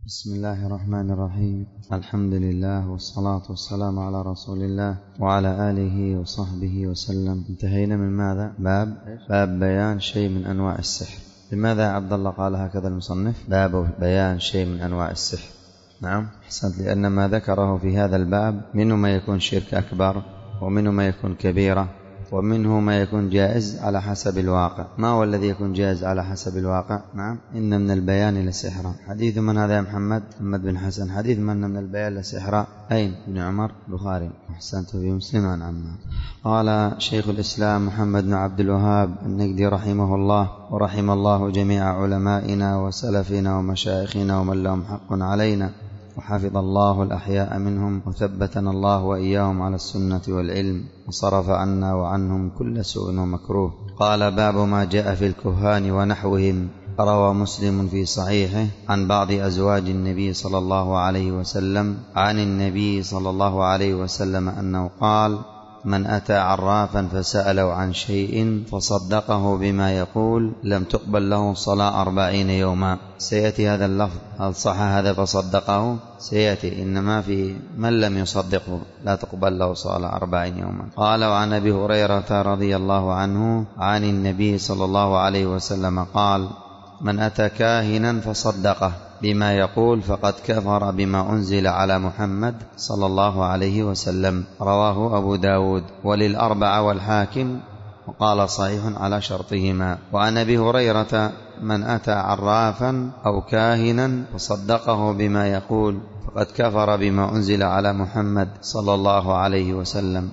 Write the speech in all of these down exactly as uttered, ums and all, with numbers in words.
بسم الله الرحمن الرحيم. الحمد لله والصلاة والسلام على رسول الله وعلى آله وصحبه وسلم. انتهينا من ماذا؟ باب باب بيان شيء من أنواع السحر. لماذا عبد الله قال هكذا المصنف؟ باب بيان شيء من أنواع السحر. نعم حسنت، لأن ما ذكره في هذا الباب منه ما يكون شرك أكبر، ومنه ما يكون كبيرة، ومنه ما يكون جائز على حسب الواقع. ما هو الذي يكون جائز على حسب الواقع؟ نعم إن من البيان لسحرا. حديث من هذا يا محمد؟ محمد بن حسن. حديث من من البيان لسحرا؟ أين؟ ابن عمر البخاري. أحسنت، في مسلم عن عمار. قال شيخ الإسلام محمد بن عبد الوهاب النجدي رحمه الله ورحم الله جميع علمائنا وسلفنا ومشايخنا ومن لهم حق علينا، وحفظ الله الأحياء منهم، وثبتنا الله وإياهم على السنة والعلم، وصرف عنا وعنهم كل سوء ومكروه. قال باب ما جاء في الكهان ونحوهم. روى مسلم في صحيحه عن بعض أزواج النبي صلى الله عليه وسلم عن النبي صلى الله عليه وسلم أنه قال: من أتى عرافا فسأله عن شيء فصدقه بما يقول لم تقبل له صلاة أربعين يوما. سيأتي هذا اللفظ، هل صح هذا فصدقه؟ سيأتي، إنما في من لم يصدقه لا تقبل له صلاة أربعين يوما. قال: وعن أبي هريرة رضي الله عنه عن النبي صلى الله عليه وسلم قال: من أتى كاهنا فصدقه بما يقول فقد كفر بما أنزل على محمد صلى الله عليه وسلم. رواه أبو داود وللأربعة والحاكم، وقال صحيح على شرطهما. وعن أبي هريرة: من أتى عرافا أو كاهنا فصدقه بما يقول فقد كفر بما أنزل على محمد صلى الله عليه وسلم.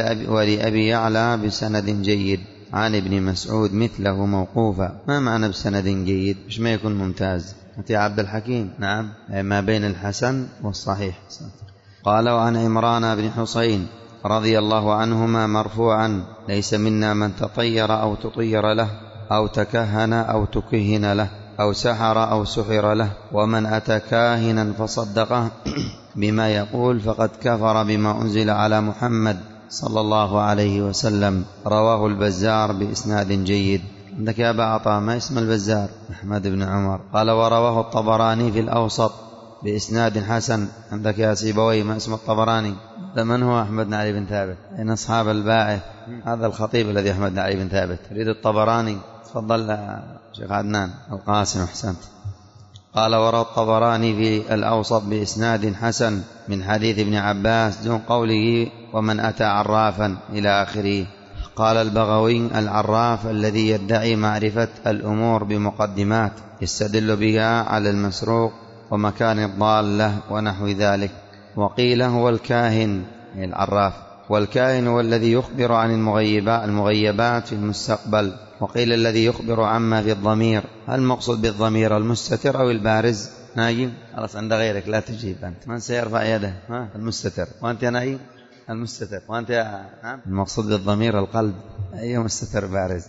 ولأبي يعلى بسند جيد عن ابن مسعود مثله موقوفا. ما معنى بسند جيد؟ مش ما يكون ممتاز يا عبد الحكيم؟ نعم، ما بين الحسن والصحيح. قال: وعن عمران بن حسين رضي الله عنهما مرفوعا: ليس منا من تطير أو تطير له، أو تكهن أو تكهن له، أو سحر أو سحر له، ومن أتى كاهنا فصدقه بما يقول فقد كفر بما أنزل على محمد صلى الله عليه وسلم. رواه البزار بإسناد جيد. عندك يا أبا عطاء ما اسم البزار؟ أحمد بن عمر. قال: ورواه الطبراني في الأوسط بإسناد حسن. عندك يا سيبوي ما اسم الطبراني؟ من هو؟ أحمد بن علي بن ثابت. إن أصحاب الباعث هذا الخطيب الذي أحمد بن علي بن ثابت. تريد الطبراني؟ تفضل شيخ عدنان القاسم. أحسنت. قال: وروى الطبراني في الأوسط بإسناد حسن من حديث ابن عباس دون قوله: ومن أتى عرافا إلى آخره. قال البغوي: العراف الذي يدعي معرفة الأمور بمقدمات يستدل بها على المسروق ومكان الضالة ونحو ذلك. وقيل هو الكاهن العراف، والكاهن هو الذي يخبر عن المغيبات, المغيبات في المستقبل. وقيل الذي يخبر عما في الضمير. هل المقصود بالضمير المستتر أو البارز؟ نايم خلاص عند غيرك لا تجيب أنت. من سيرفع يده؟ ها المستتر. وأنت يا نايم؟ المستتر. وأنت يا نعم؟ المقصود بالضمير القلب. أي مستتر بارز؟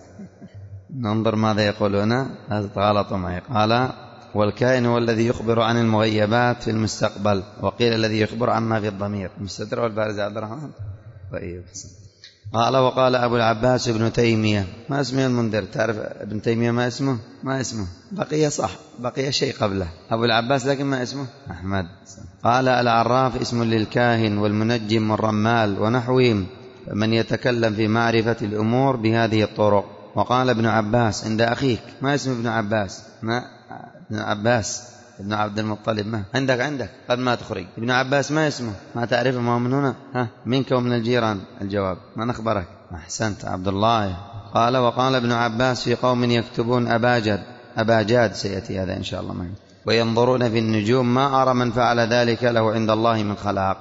ننظر ماذا يقولون. هذا غلط معي. قال: والكائن هو الذي يخبر عن المغيبات في المستقبل. وقيل الذي يخبر عما في الضمير. المستتر والبارز عبد الرحمن. طيب. قال: وقال أبو العباس ابن تيمية. ما اسمه المنذر؟ تعرف ابن تيمية ما اسمه؟ ما اسمه بقي صح، بقي شيء قبله أبو العباس، لكن ما اسمه أحمد. قال: العراف اسم للكاهن والمنجم والرمال ونحوهم، من يتكلم في معرفة الأمور بهذه الطرق. وقال ابن عباس عند أخيك. ما اسم ابن عباس؟ ما ابن عباس ابن عبد المطلب. ما عندك عندك قد ما تخرج ابن عباس ما اسمه؟ ما تعرفه؟ ما من هنا؟ ها منك ومن الجيران. الجواب ما نخبرك. أحسنت عبد الله. قال: وقال ابن عباس في قوم يكتبون أباجد أباجاد، سيأتي هذا إن شاء الله معي، وينظرون في النجوم، ما أرى من فعل ذلك له عند الله من خلاق.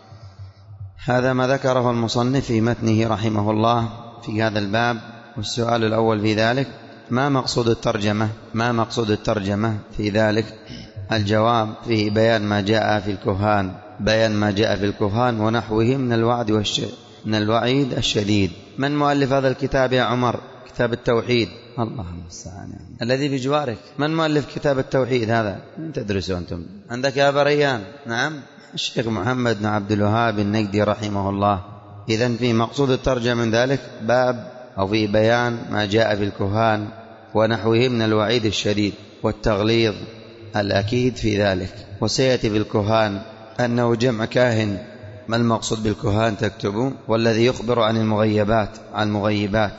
هذا ما ذكره المصنف في متنه رحمه الله في هذا الباب. والسؤال الأول في ذلك: ما مقصود الترجمة؟ ما مقصود الترجمة في ذلك؟ الجواب: فيه بيان ما جاء في الكهان، بيان ما جاء في الكهان ونحوه من الوعد والش... من الوعيد الشديد. من مؤلف هذا الكتاب يا عمر؟ كتاب التوحيد. الله المستعان. الذي بجوارك من مؤلف كتاب التوحيد هذا؟ من تدرسوا أنتم؟ عندك يا بريان؟ نعم، الشيخ محمد بن عبد الوهاب النجدي رحمه الله. إذن في مقصود الترجمة من ذلك باب أو في بيان ما جاء في الكهان ونحوه من الوعيد الشديد والتغليظ الأكيد في ذلك. وسيأتي بالكهان أنه جمع كاهن. ما المقصود بالكهان تكتبون؟ والذي يخبر عن المغيبات عن المغيبات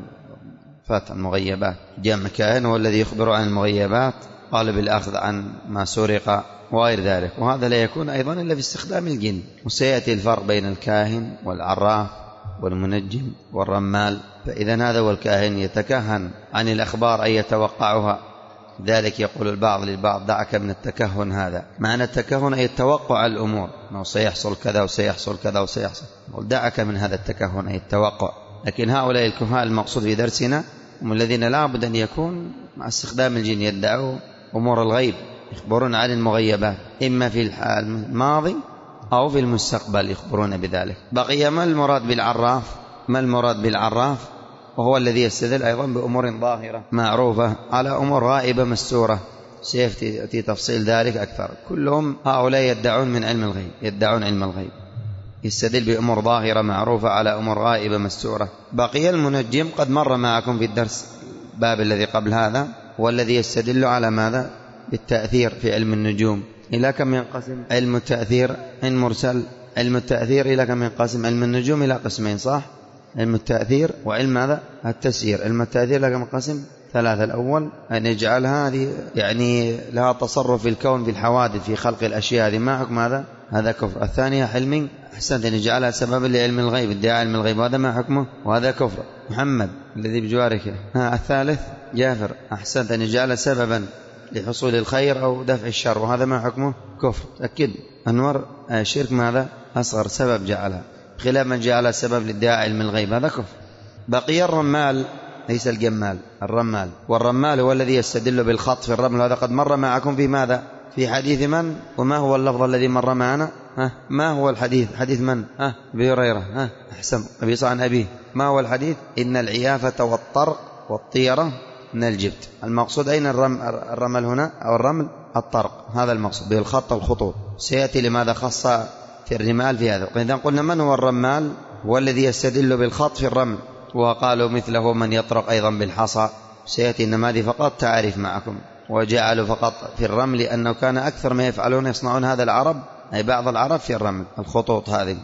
فات المغيبات جمع كاهن، والذي يخبر عن المغيبات قال بالأخذ عن ما سرق وغير ذلك. وهذا لا يكون أيضا إلا في استخدام الجن. وسيأتي الفرق بين الكاهن والعراف والمنجم والرمال. فإذا هذا هو الكاهن يتكهن عن الأخبار أي يتوقعها. ذلك يقول البعض للبعض دعك من التكهن. هذا معنى التكهن أي التوقع الأمور، أنه سيحصل كذا وسيحصل كذا وسيحصل. دعك من هذا التكهن أي التوقع. لكن هؤلاء الكهان المقصود في درسنا هم الذين لا بد أن يكون مع استخدام الجن يدعوا أمور الغيب، يخبرون عن المغيبات إما في الماضي أو في المستقبل يخبرون بذلك. بقي ما المراد بالعراف؟ ما المراد بالعراف؟ وهو الذي يستدل أيضا بأمور ظاهرة معروفة على أمور غائبة مستورة. سيأتي تفصيل ذلك أكثر. كلهم هؤلاء يدعون من علم الغيب، يدعون علم الغيب، يستدل بأمور ظاهرة معروفة على أمور غائبة مستورة. بقي المنجم قد مر معكم في الدرس باب الذي قبل هذا، والذي يستدل على ماذا؟ بالتأثير في علم النجوم. إلى كم ينقسم علم التأثير؟ علم مرسل. علم التأثير إلى كم ينقسم؟ علم النجوم إلى قسمين، صح؟ علم التأثير وعلم ماذا؟ التسيير. علم التأثير إلى كم ينقسم؟ ثلاثة. الأول أن يجعل هذه يعني لها تصرف في الكون في الحوادث في خلق الأشياء، هذه ما حكم هذا؟ هذا كفر. الثانية حلم أحسنت أن يجعلها سببا لعلم الغيب، ادعاء علم الغيب، هذا ما حكمه؟ وهذا كفر. محمد الذي بجوارك. ها الثالث جافر أحسنت أن يجعلها سببا لحصول الخير أو دفع الشر، وهذا ما حكمه؟ كفر. تأكد أنور شرك ماذا؟ أصغر، سبب جعلها، خلاف من جعلها سبب لادعاء علم الغيب، هذا كفر. بقي الرمال، ليس الجمال، الرمال. والرمال هو الذي يستدل بالخط في الرمل، هذا قد مر معكم في ماذا؟ في حديث من؟ وما هو اللفظ الذي مر معنا؟ ها ما هو الحديث؟ حديث من؟ ها أبي هريرة. ها أحسن، أبي صعن أبيه. ما هو الحديث؟ إن العيافة والطرق والطيرة من الجبت. المقصود أين الرمل, الرمل هنا أو الرمل؟ الطرق، هذا المقصود بالخط الخطوط. سيأتي لماذا خص في الرمال في هذا. إذا قلنا من هو الرمال؟ هو الذي يستدل بالخط في الرمل. وقالوا مثله من يطرق أيضا بالحصى. سيأتي إنما هذه فقط تعريف معكم. وجعلوا فقط في الرمل لأنه كان أكثر ما يفعلون يصنعون هذا العرب، أي بعض العرب في الرمل الخطوط هذه.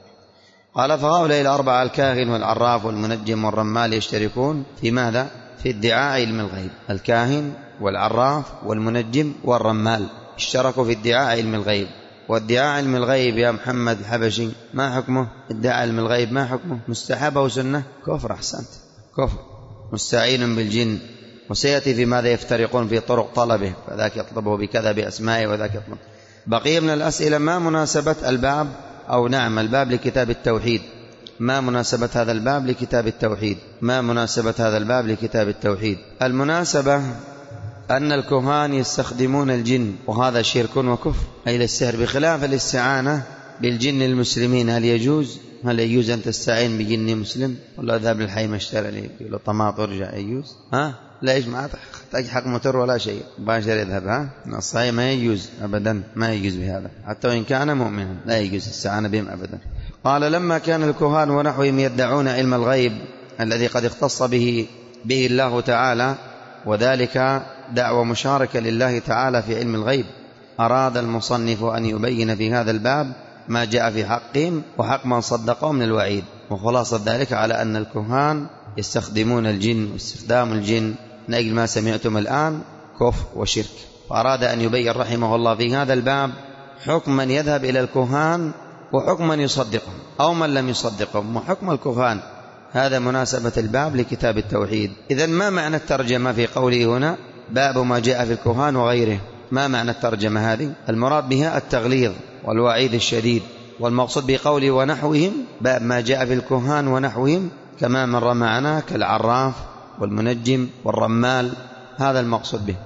قال فهؤلاء الأربعة الكاهن والعراف والمنجم والرمال يشتركون في ماذا؟ في ادعاء علم الغيب. الكاهن والعراف والمنجم والرمال اشتركوا في ادعاء علم الغيب. وادعاء علم الغيب يا محمد الحبشي ما حكمه؟ ادعاء علم الغيب ما حكمه؟ مستحب أو سنة؟ كفر. أحسنت، كفر. مستعين بالجن. وسيأتي في ماذا يفترقون في طرق طلبه، فذاك يطلبه بكذا بأسمائه وذاك يطلب. بقي من الأسئلة ما مناسبة الباب أو نعم الباب لكتاب التوحيد؟ ما مناسبة هذا الباب لكتاب التوحيد؟ ما مناسبة هذا الباب لكتاب التوحيد؟ المناسبة أن الكهان يستخدمون الجن، وهذا شرك وكفر أي للسحر، بخلاف الاستعانة بالجن المسلمين. هل يجوز؟ هل يجوز أن تستعين بجن مسلم؟ والله ذهب للحي ما اشترى لي كيلو طماط ورجع، يجوز؟ ها لا يجوز، ما تحتاج حق موتر ولا شيء، باشر يذهب. ها الصحيح ما يجوز أبدا، ما يجوز بهذا حتى وإن كان مؤمنا، لا يجوز الاستعانة بهم أبدا. قال لما كان الكهان ونحوهم يدعون علم الغيب الذي قد اختص به به الله تعالى، وذلك دعوة مشاركة لله تعالى في علم الغيب، أراد المصنف أن يبين في هذا الباب ما جاء في حقهم وحق من صدقوا من الوعيد. وخلاصة ذلك على أن الكهان يستخدمون الجن، واستخدام الجن من أجل ما سمعتم الآن كفر وشرك. فأراد أن يبين رحمه الله في هذا الباب حكم من يذهب إلى الكهان وحكم من يصدقهم أو من لم يصدقهم وحكم الكهان. هذا مناسبة الباب لكتاب التوحيد. إذن ما معنى الترجمة في قوله هنا باب ما جاء في الكهان وغيره؟ ما معنى الترجمة هذه؟ المراد بها التغليظ والوعيد الشديد. والمقصود بقوله ونحوهم باب ما جاء في الكهان ونحوهم كما مر معنا كالعراف والمنجم والرمال، هذا المقصود به.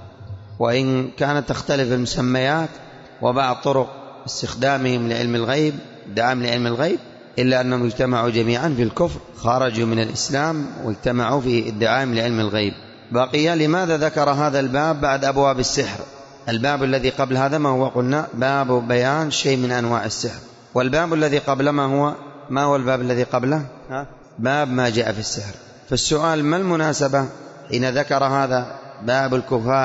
وإن كانت تختلف المسميات وبعض طرق استخدامهم لعلم الغيب، دعام لعلم الغيب، إلا أنهم اجتمعوا جميعا في الكفر، خرجوا من الإسلام واجتمعوا في ادعاء لعلم الغيب. بقي لماذا ذكر هذا الباب بعد أبواب السحر؟ الباب الذي قبل هذا ما هو؟ قلنا باب بيان شيء من أنواع السحر. والباب الذي قبل ما هو؟ ما هو الباب الذي قبله؟ ها؟ باب ما جاء في السحر. فالسؤال ما المناسبة حين ذكر هذا باب الكهان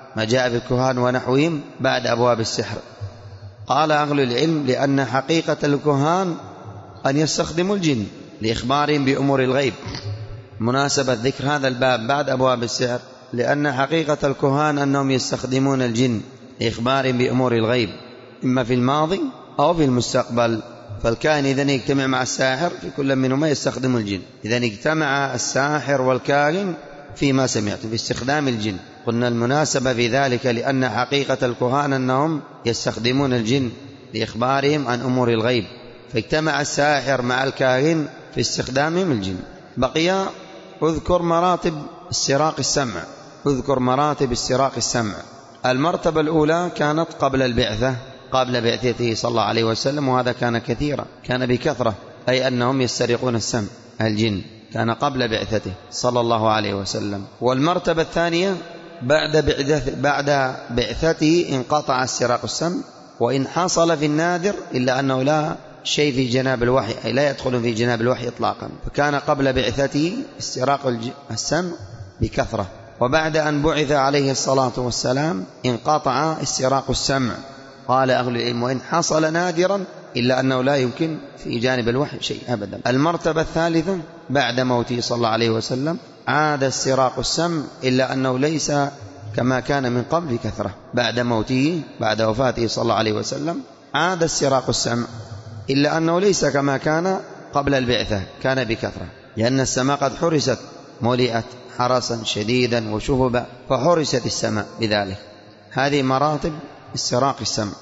ما جاء بالكهان ونحوهم بعد أبواب السحر. قال أهل العلم لأن حقيقة الكهان أن يستخدموا الجن لإخبارهم بأمور الغيب. مناسبة ذكر هذا الباب بعد أبواب السحر لأن حقيقة الكهان أنهم يستخدمون الجن لإخبارهم بأمور الغيب إما في الماضي أو في المستقبل. فالكاهن إذن يجتمع مع الساحر في كل منهما يستخدم الجن. إذن اجتمع الساحر والكاهن فيما سمعت في استخدام الجن. قلنا المناسبة في ذلك لأن حقيقة الكهان أنهم يستخدمون الجن لإخبارهم عن أمور الغيب، فاجتمع الساحر مع الكاهن في استخدامهم الجن. بقي اذكر مراتب استراق السمع. اذكر مراتب استراق السمع. المرتبة الأولى كانت قبل البعثة، قبل بعثته صلى الله عليه وسلم، وهذا كان كثيرا، كان بكثرة، أي أنهم يسترقون السمع الجن، كان قبل بعثته صلى الله عليه وسلم. والمرتبة الثانية بعد بعثته, بعد بعثته انقطع استراق السمع، وإن حصل في النادر إلا أنه لا شيء في جناب الوحي، أي لا يدخل في جناب الوحي إطلاقا. فكان قبل بعثته استراق السمع بكثرة، وبعد أن بعث عليه الصلاة والسلام انقطع استراق السمع. قال أهل العلم وإن حصل نادرا إلا أنه لا يمكن في جانب الوحي شيء أبدا. المرتبة الثالثة بعد موته صلى الله عليه وسلم عاد استراق السمع إلا أنه ليس كما كان من قبل بكثرة. بعد موته، بعد وفاته صلى الله عليه وسلم، عاد استراق السمع إلا أنه ليس كما كان قبل البعثة، كان بكثرة، لأن السماء قد حرست، ملئت حرسا شديدا وشهبا، فحرست السماء بذلك. هذه مراتب استراق السمع.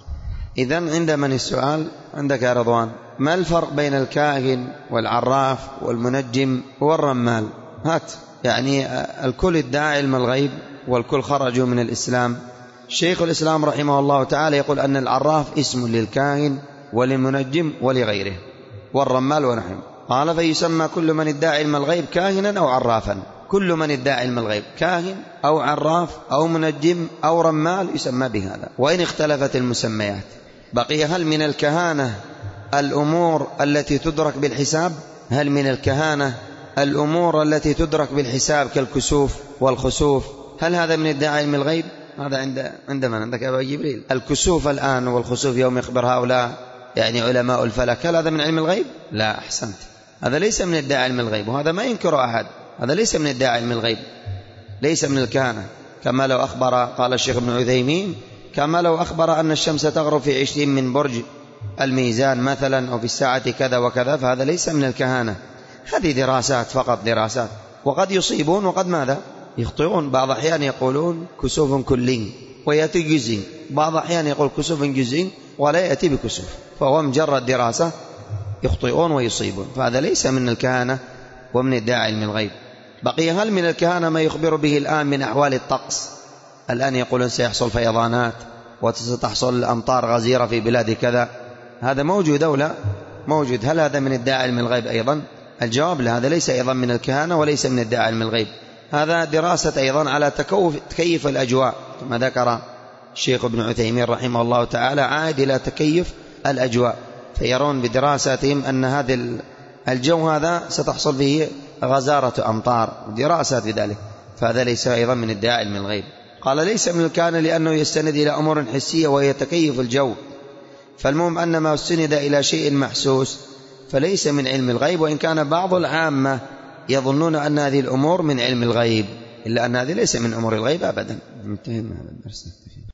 إذن عند من السؤال؟ عندك يا رضوان. ما الفرق بين الكاهن والعراف والمنجم والرمال؟ هات، يعني الكل ادعى علم الغيب والكل خرجوا من الإسلام. شيخ الإسلام رحمه الله تعالى يقول أن العراف اسم للكاهن وللمنجم ولغيره، والرمال ونحن. قال فيسمى كل من ادعى علم الغيب كاهنا أو عرافا. كل من ادعى علم الغيب كاهن أو عراف أو منجم أو رمال يسمى بهذا، وإن اختلفت المسميات. بقي هل من الكهانة الأمور التي تدرك بالحساب؟ هل من الكهانة الأمور التي تدرك بالحساب كالكسوف والخسوف؟ هل هذا من ادعاء علم الغيب؟ هذا عند عند من؟ عندك أبا جبريل. الكسوف الآن والخسوف يوم يخبر هؤلاء يعني علماء الفلك، هل هذا من علم الغيب؟ لا، أحسنت، هذا ليس من ادعاء علم الغيب، وهذا ما ينكر أحد، هذا ليس من ادعاء علم الغيب، ليس من الكهانة. كما لو أخبر، قال الشيخ ابن عثيمين، كما لو أخبر أن الشمس تغرب في عشرين من برج الميزان مثلا أو في الساعة كذا وكذا، فهذا ليس من الكهانة. هذه دراسات فقط، دراسات، وقد يصيبون وقد ماذا يخطئون. بعض أحيان يقولون كسوف كلي ويأتي جزئي، بعض أحيان يقول كسوف جزئي ولا يأتي بكسوف، فهو مجرد دراسة، يخطئون ويصيبون، فهذا ليس من الكهانة ومن ادعاء علم الغيب. بقي هل من الكهانة ما يخبر به الآن من أحوال الطقس؟ الآن يقولون سيحصل فيضانات وستحصل أمطار غزيرة في بلاد كذا، هذا موجود أو لا؟ موجود. هل هذا من ادعاء علم الغيب أيضا؟ الجواب لا، هذا ليس أيضا من الكهانة وليس من ادعاء علم الغيب، هذا دراسة أيضا على تكيف الأجواء، كما ذكر الشيخ ابن عثيمين رحمه الله تعالى، عاد إلى تكيف الأجواء، فيرون بدراستهم أن هذا الجو هذا ستحصل فيه غزارة أمطار، دراسات في ذلك، فهذا ليس أيضا من ادعاء علم الغيب. قال ليس من الكهانة لأنه يستند إلى أمور حسية وهي تكيف الجو، فالمهم أن ما استند إلى شيء محسوس فليس من علم الغيب، وإن كان بعض العامة يظنون أن هذه الأمور من علم الغيب، إلا أن هذه ليس من أمور الغيب أبدا. انتهينا هذا الدرس.